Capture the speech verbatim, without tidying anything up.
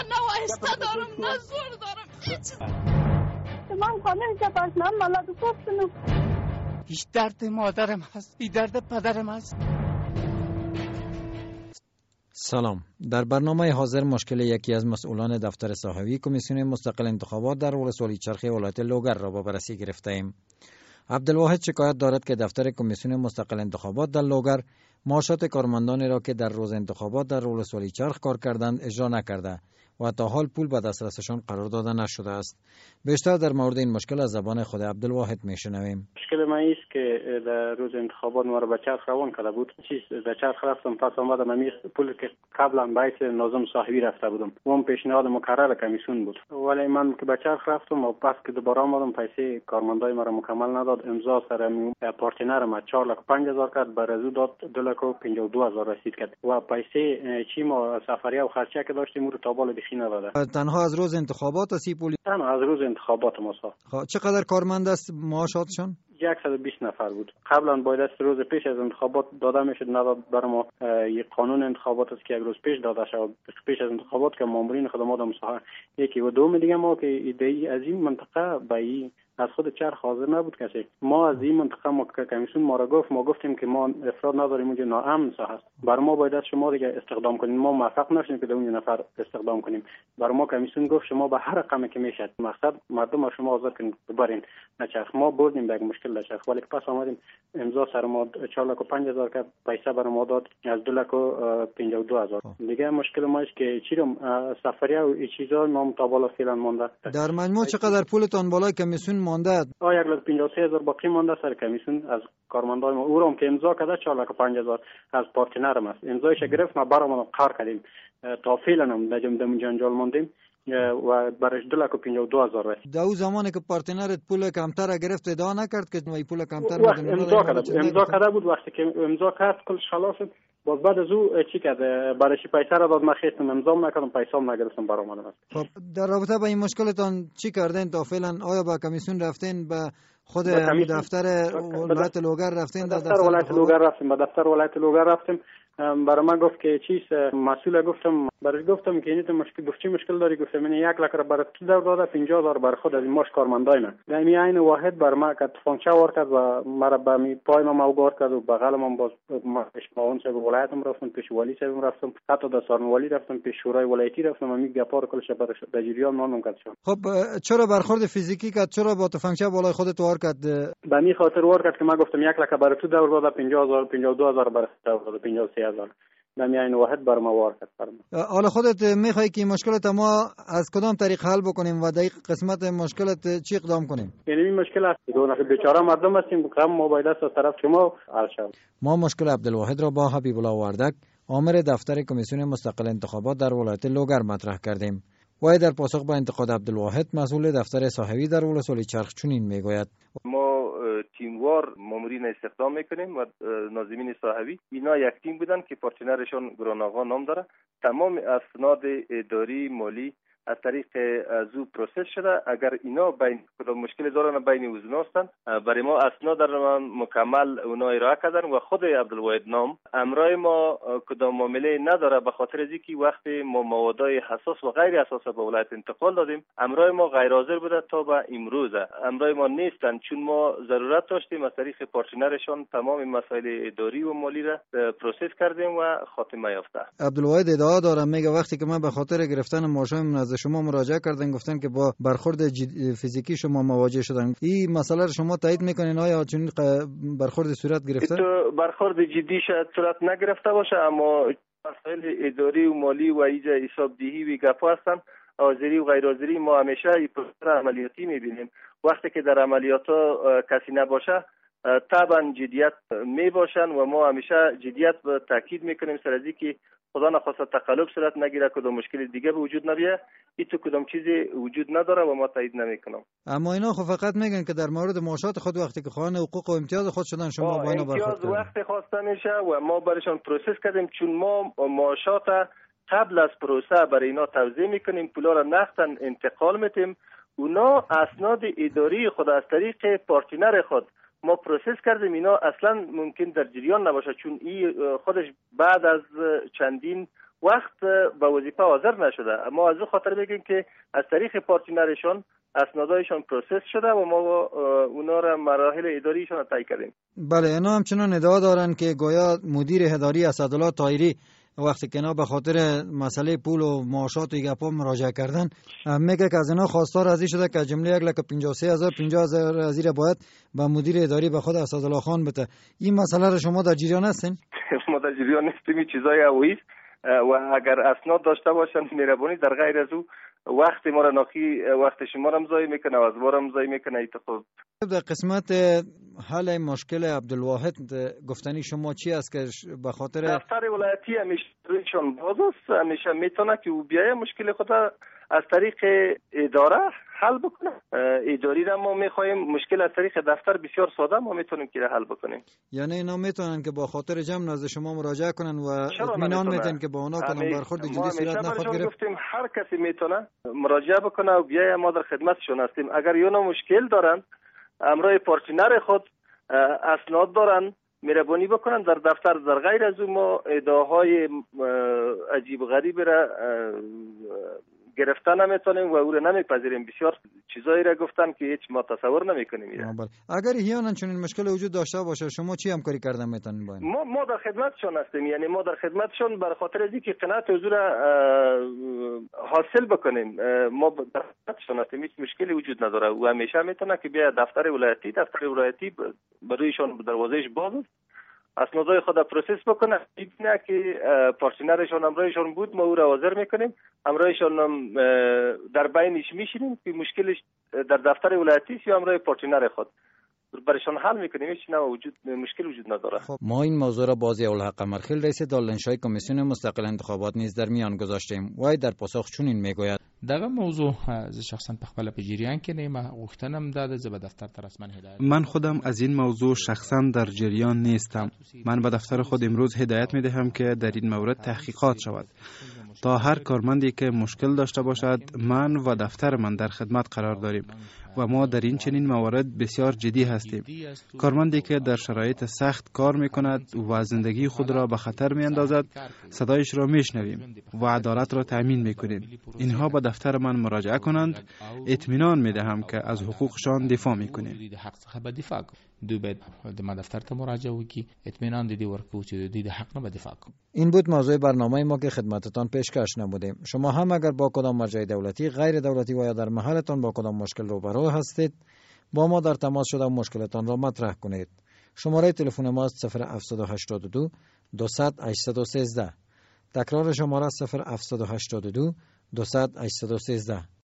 من نه وایسته دارم نه زور دارم هیچ. من خانه که پاشنام مالا دو پفتنم. هیچ درد مادرم هست، این درد پدرم هست. سلام. در برنامه حاضر مشکل یکی از مسئولان دفتر صحوی کمیسیون مستقل انتخابات در ولسوالی چرخی ولایت لوگر را با بررسی گرفته ایم. عبدالواحد شکایت دارد که دفتر کمیسیون مستقل انتخابات در لوگر معاشات کارمندانی را که در روز انتخابات در ولسوالی چرخ کار کردند اجرا نکرده و تا حال پول به دسترسشان قرار داده نشده است. بیشتر در مورد این مشکل از زبان خود عبدالواحد میشنویم. مشکل من است که در روز انتخابات ما را به چرخ روان کرده بود. چیز در چرخ رفتم، پس آمدم امی پول که قبلا بیت ناظم صاحبی رفته بودم و اون پیشنهاد مکرر کمیسیون بود، ولی من که به چرخ رفتم و پس که دوباره آمدم پیسه کارمندای ما را مکمل نداد. امضا سر پارتنر ما چهار لک و پنج هزار کرد، بر از او داد دو لک و پنجاه و دو هزار رسید کرد و پیسه چی ما سفریه و خرچه که داشتیم رو تا بالا بخی نداده. تنها از روز انتخابات اسی پول؟ تنها از روز انتخابات ما سا. خب چقدر کارمند است معاشاتشان؟ صد و بیست نفر بود. قبلا باید است روز پیش از انتخابات داده میشد، نداد. برای ما یک قانون انتخابات است که یک روز پیش داده شد پیش از انتخابات که مامورین خدمات مساحه یکی و دوم دیگه ما که ایده از این منطقه به این از خود چرخ حاضر نبود کسی. ما از این منطقه ما کمیسیون ما را گفت، ما گفتیم که ما افراد نداریم اونجا ناامن ساحه است، برای ما باید شما دیگه استخدام کنیم. ما موفق نشدیم که اون نفر استخدام کنیم. برای ما کمیسیون گفت شما به هر رقمی که میشد مقصد مردم شما آزاد کنید ببرین نچرخ. ما بردیم به مشکل نچرخ، ولی پس آمدیم امضا سر ما چهار لک و پنج هزار که پیسه برای ما داد از دو لک و پنجاه و دو هزار. دیگه مشکل ما است که چی رو سفریه و این چیزا ما متابعه فعلا مونده. در مجموع چقدر پولتون بالای کمیسیون مانده؟ آ یک لک و پنجاه و سه هزار باقی مانده سر کمیسیون از کارمندای ما. او رو که امضا کرده چهار لک و پنج هزار از پارتنرم است. امضایش گرفت، ما برام کار کردیم تا فعلا هم نجم دم جنجال ماندیم و برش دو لک و پنجاه و دو هزار رسید. در اون زمانی که پارتنرت پول کمتر گرفت ادعا نکرد که این پول کمتر میدم؟ امضا کرده امضا کرده بود. وقتی که امضا کرد کلش خلاص باز بعد از او چی کرد؟ برای پیسه را داد، من خواستم امضا نکردم، پیسه هم نگرفتم برام اومدم. خب در رابطه با این مشکلتون چی کردین تا فعلا؟ آیا با کمیسیون رفتین، به خود دفتر ولایت لوگر رفتین؟ در دفتر ولایت لوگر رفتیم، با دفتر ولایت لوگر رفتیم. برای من گفت که چیز مسئول، گفتم برای گفتم که اینت مشکل، گفت چی مشکل داری؟ گفتم من یک لک را برای تو داده، پنجاه هزار برای خود از این ماش کارمندای من. در این عین واحد بر ما که فانکشن ور کرد و مرا به می پای ما موگار کرد و بغل من باز پیش معاون صاحب ولایتم رفتم، پیش والی صاحبم رفتم، حتی در سارنوالی رفتم، پیش شورای ولایتی رفتم. من می گپار کلش برای در جریان ماندم کرد. خب چرا برخورد فیزیکی کرد؟ چرا با فانکشن بالای خودت وار کرد؟ به می خاطر وار کرد که من گفتم یک لک برای تو دور داده، پنجاه هزار پنجاه و دو هزار برای دور داده، پنجاه و سه هزار نمی این واحد بر ما وار کرد. حالا خودت میخوای که مشکلت ما از کدام طریق حل بکنیم و در قسمت مشکلت چی اقدام کنیم؟ یعنی این مشکل است دو نفر بیچاره مردم هستیم، کم ما باید از طرف شما حل شود. ما مشکل عبدالواحد را با حبیب الله وردک آمر دفتر کمیسیون مستقل انتخابات در ولایت لوگر مطرح کردیم. و در پاسخ به انتقاد عبدالواحد مسئول دفتر صحوی در ولسوالی چرخ چنین میگوید: ما تیموار مامورین استخدام میکنیم و ناظمین صحوی اینا یک تیم بودن که پارتنرشون گراناغا نام داره. تمام اسناد اداری مالی از طریق از او پروسس شده. اگر اینا بین کدام مشکل دارن بین اونا هستن، برای ما اسناد در مکمل اونا ارائه کردن و خود عبدالواحد نام امرای ما کدام معامله نداره، به خاطر از اینکه وقتی ما موادای حساس و غیر حساس به ولایت انتقال دادیم امرای ما غیر حاضر بوده تا به امروز. امرای ما نیستن چون ما ضرورت داشتیم از طریق پارتنرشون تمام مسائل اداری و مالی را پروسس کردیم و خاتمه یافته. عبدالواحد ادعا داره، میگه وقتی که من به خاطر گرفتن ماشین از شما مراجعه کردن گفتن که با برخورد فیزیکی شما مواجه شدن. این مسئله رو شما تایید میکنین؟ آیا چنین برخورد صورت گرفته؟ تو برخورد جدی شاید صورت نگرفته باشه، اما مسائل اداری و مالی و ایجا حساب دهی و گپا هستن. حاضری و غیر حاضری ما همیشه این پروسه عملیاتی میبینیم. وقتی که در عملیات کسی نباشه طبعا جدیت می باشن و ما همیشه جدیت به تاکید میکنیم سر از اینکه خدا نخواسته تقلب صورت نگیره، کدام مشکل دیگه به وجود نبیه. این تو کدام چیزی وجود نداره و ما تایید نمیکنم. اما اینا خب فقط میگن که در مورد معاشات خود وقتی که خواهان حقوق و امتیاز خود شدن شما با اینا برخورد کردین. وقتی خواسته میشه و ما برایشان پروسس کردیم، چون ما معاشات قبل از پروسه برای اینا توزیع میکنیم، پولا را نقدن انتقال میتیم. اونا اسناد اداری خود از طریق پارتنر خود ما پروسس کردیم. اینا اصلا ممکن در جریان نباشه، چون این خودش بعد از چندین وقت به وظیفه حاضر نشده. ما از او خاطر میگیم که از طریق پارتنرشان اسنادایشان پروسس شده و ما اونا را مراحل اداریشان را طی کردیم. بله، اینا همچنان ادعا دارن که گویا مدیر اداری اسدالله طاهری وقتی که اینا به خاطر مسئله پول و معاشات و گپا مراجعه کردن، میگه که از اینا خواستار ازی شده که جمله یک لک پنجاه و سه هزار پنجاه هزار از این باید به مدیر اداری به خود اسدالله خان بده. این مسئله را شما در جریان هستین؟ ما در جریان نیستیم. این چیزای اویی و اگر اسناد داشته باشن مهربانی در غیر از او وقت ما را ناخی وقت شما را مزای میکنه و از ما را مزای میکنه. اتفاق در قسمت حل مشکل عبدالواحد گفتنی شما چی است که به خاطر دفتر ولایتی همیشه رویشان باز است، همیشه میتونه که او بیایه مشکل خود از طریق اداره حل بکنه. اداری را ما میخوایم مشکل از طریق دفتر بسیار ساده ما میتونیم که حل بکنیم. یعنی اینا میتونن که با خاطر جمع نزد شما مراجعه کنن و اطمینان میدن که با اونا کدام برخورد جدی صورت نخواهد گرفت. گفتیم هر کسی میتونه مراجعه بکنه و بیایه، ما در خدمتشون هستیم. اگر یونا مشکل دارن امرای پارتنر خود اسناد دارن مهربانی بکنن در دفتر. در غیر از اون ما ادعاهای عجیب و غریب را گرفتن نمیتونیم و او را نمیپذیریم. بسیار چیزایی را گفتن که هیچ ما تصور نمیکنیم. اگر هیانا چنین مشکل وجود داشته باشه شما چی همکاری کردن میتونین با این؟ ما ما در خدمتشون هستیم. یعنی ما در خدمتشون بر خاطر از اینکه قناعت حضور حاصل بکنیم ما در خدمتشون هستیم. هیچ مشکلی وجود نداره و همیشه میتونه که بیا دفتر ولایتی دفتر ولایتی برایشون دروازهش باز است، اسنادای خود پروسس بکنه. ببینه که پارتنرشون امرایشون بود ما او را حاضر میکنیم، امرایشون در بینش میشینیم که مشکلش در دفتر ولایتی یا امرای پارتنر خود برشان حل میکنیم. هیچ نه وجود مشکل وجود نداره. خب ما این موضوع را بازی اولحق قمرخیل رئیس دارالانشای کمیسیون مستقل انتخابات نیز در میان گذاشتیم. وای در پاسخ چنین میگوید: دغه موضوع ز شخصا په خپل په جریان کې نه ما غوښتنم داده ز به دفتر تر رسما هدایت. من خودم از این موضوع شخصا در جریان نیستم. من به دفتر خود امروز هدایت میدهم که در این مورد تحقیقات شود تا هر کارمندی که مشکل داشته باشد من و دفتر من در خدمت قرار داریم و ما در این چنین موارد بسیار جدی هستیم. کارمندی که در شرایط سخت کار میکند و زندگی خود را به خطر میاندازد صدایش را میشنویم و عدالت را تأمین میکنیم. اینها به دفتر من مراجعه کنند، اطمینان میدهم که از حقوقشان دفاع میکنیم. دو باید ما دفتر ته مراجعه وکړي، اطمینان دې ورکړو چې د دې حق نه به دفاع کوو. این بود موضوع برنامه ما که خدمتتان پیشکش نمودیم. شما هم اگر با کدام مرجع دولتی، غیر دولتی و یا در محلتان با کدام مشکل روبرو هستید با ما در تماس شده مشکلتان را مطرح کنید. شماره تلفن ما است صفر هفت هشت دو دویست هشتصد و سیزده. تکرار شماره صفر هفت هشت دو دویست هشتصد و سیزده.